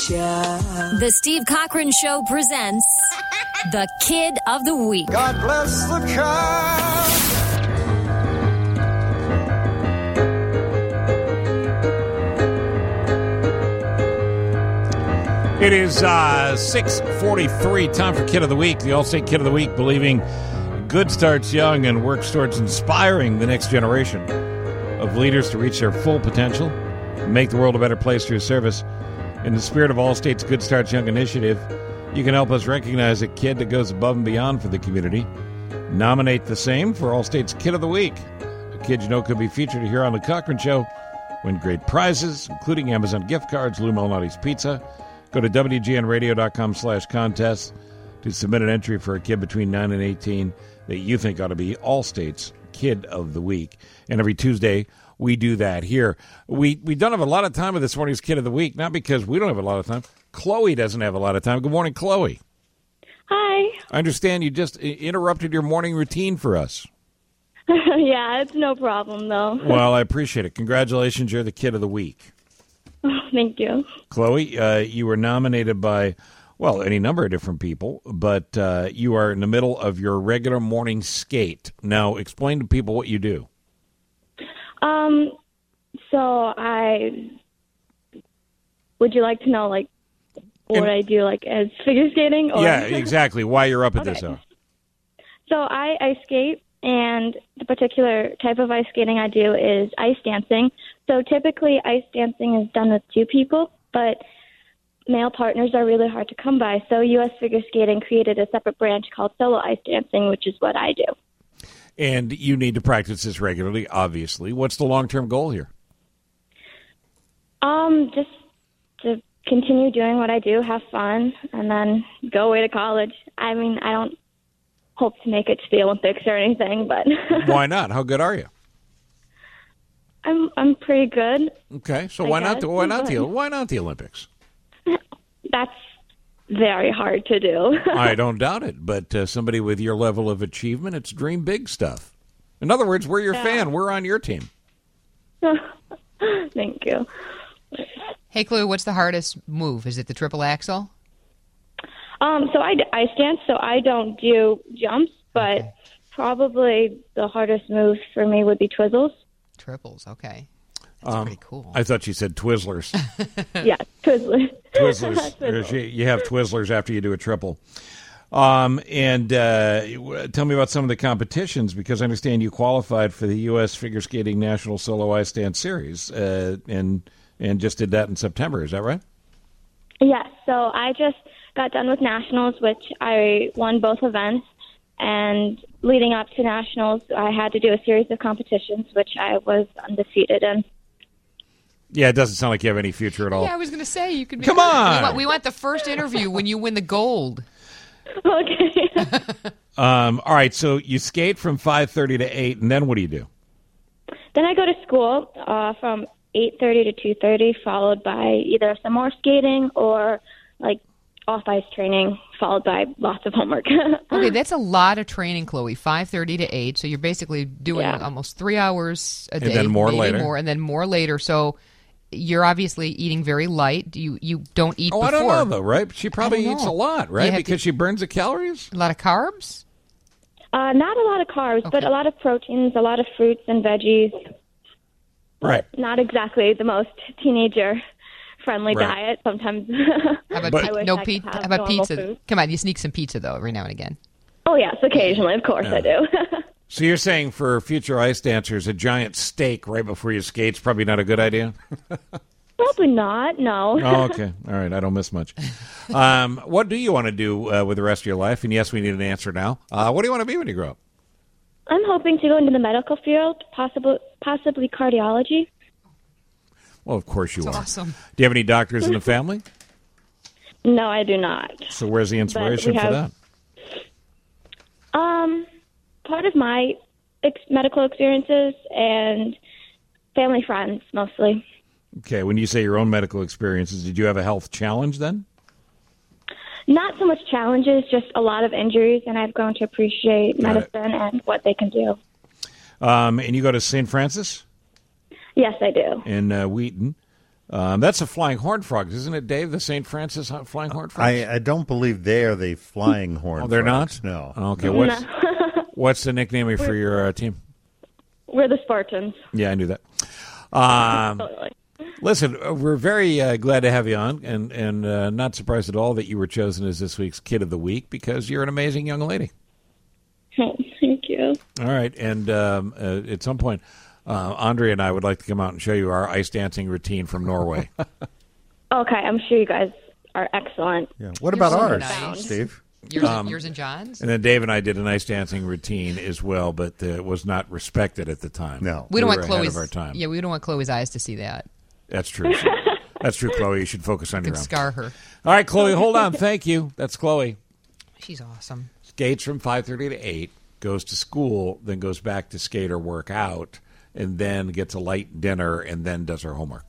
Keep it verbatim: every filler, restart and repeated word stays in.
child. The Steve Cochran Show presents the Kid of the Week. God bless the child. It is uh, six forty-three, time for Kid of the Week. The All-State Kid of the Week, believing good starts young and works towards inspiring the next generation of leaders to reach their full potential and make the world a better place through service. In the spirit of All-State's Good Starts Young initiative, you can help us recognize a kid that goes above and beyond for the community. Nominate the same for All-State's Kid of the Week. A kid you know could be featured here on The Cochran Show. Win great prizes, including Amazon gift cards, Lou Malnati's Pizza. Go to W G N radio dot com slash contest to submit an entry for a kid between nine and eighteen that you think ought to be All-State's Kid of the Week. And every Tuesday, we do that here. We we don't have a lot of time with this morning's Kid of the Week, not because we don't have a lot of time. Chloe doesn't have a lot of time. Good morning, Chloe. Hi. I understand you just interrupted your morning routine for us. Yeah, it's no problem, though. Well, I appreciate it. Congratulations, you're the Kid of the Week. Oh, thank you. Chloe, uh, you were nominated by, well, any number of different people, but uh, you are in the middle of your regular morning skate. Now, explain to people what you do. Um, so I, would you like to know, like, what And, I do, like, as figure skating? Or? Yeah, exactly. Why you're up at Okay. this hour. So I ice skate, and the particular type of ice skating I do is ice dancing. So typically ice dancing is done with two people, but male partners are really hard to come by. So U S Figure Skating created a separate branch called solo ice dancing, which is what I do. And you need to practice this regularly, obviously. What's the long-term goal here? Um, just to continue doing what I do, have fun, and then go away to college. I mean, I don't hope to make it to the Olympics or anything, but Why not? How good are you? I'm I'm pretty good. Okay, so I why not? guess. The, why not the Why not the Olympics? That's very hard to do. I don't doubt it, but uh, somebody with your level of achievement, it's dream big stuff. In other words, we're your Yeah. fan. We're on your team. Thank you. Hey, Chloe, what's the hardest move? Is it the triple axel? Um, so I ice dance, so I don't do jumps, but Okay. probably the hardest move for me would be twizzles. Triples, okay. That's Um, pretty cool. I thought you said Twizzlers. Yeah, twizzlers. Twizzlers. Twizzlers. You- You have Twizzlers after you do a triple. Um, and uh, w- tell me about some of the competitions, because I understand you qualified for the U S Figure Skating National Solo Ice Dance Series, uh, and and just did that in September. Is that right? Yes, so I just got done with nationals, which I won both events. And leading up to nationals, I had to do a series of competitions, which I was undefeated in. Yeah, it doesn't sound like you have any future at all. Yeah, I was going to say you could. Be, Come on! We want, we want the first interview when you win the gold. Okay. Um, all right, so you skate from five thirty to eight, and then what do you do? Then I go to school uh, from eight thirty to two thirty, followed by either some more skating or like off-ice training, followed by lots of homework. Okay, that's a lot of training, Chloe. five thirty to eight, so you're basically doing Yeah. almost three hours a And day. then more maybe later. More, and then more later. So you're obviously eating very light. You you don't eat Oh, before. I don't know, though, right? She probably don't eats a know. lot, You right? have Because to- she burns the calories? A lot of carbs? uh, not a lot of carbs, but Okay. a lot of proteins, a lot of fruits and veggies. Right. Not exactly the most teenager-friendly Right. diet. Sometimes. How about But- pi- I wish no I could pizza? have How about normal pizza? food. Come on, you sneak some pizza though every now and again. Oh yes, occasionally, of course I do. So you're saying for future ice dancers, a giant steak right before you skate's probably not a good idea? Probably not. No. Oh, okay. All right. I don't miss much. Um, what do you want to do uh, with the rest of your life? And yes, we need an answer now. Uh, what do you want to be when you grow up? I'm hoping to go into the medical field, possibly possibly cardiology. Well, of course you That's are. awesome. Do you have any doctors in the family? No, I do not. So where's the inspiration we for have- that? Um, part of my ex- medical experiences and family friends mostly. Okay. When you say your own medical experiences, did you have a health challenge then? Not so much challenges, just a lot of injuries, and I've grown to appreciate Got it. medicine and what they can do. Um, and you go to Saint Francis Yes, I do. in uh, Wheaton. Um, that's a flying horned frog, isn't it, Dave? The Saint Francis flying horned frogs? I, I don't believe they are the flying horn. Oh, they're frogs. not? No. Okay, what's, what's the nickname for your uh, team? We're the Spartans. Yeah, I knew that. Um, Totally. Listen, uh, we're very uh, glad to have you on, and, and uh, not surprised at all that you were chosen as this week's Kid of the Week because you're an amazing young lady. Oh, thank you. All right, and um, uh, at some point, uh, Andre and I would like to come out and show you our ice dancing routine from Norway. Okay, I'm sure you guys are excellent. Yeah. What You're about so ours, nice. Steve? Yours, Um, yours and John's? And then Dave and I did an ice dancing routine as well, but uh, it was not respected at the time. No. We don't were want ahead Chloe's of our time. Yeah, we don't want Chloe's eyes to see that. That's true. That's true, Chloe. You should focus on Could your own. scar her. All right, Chloe, hold on. Thank you. That's Chloe. She's awesome. Skates from five thirty to eight, goes to school, then goes back to skate or work out, and then gets a light dinner, and then does her homework.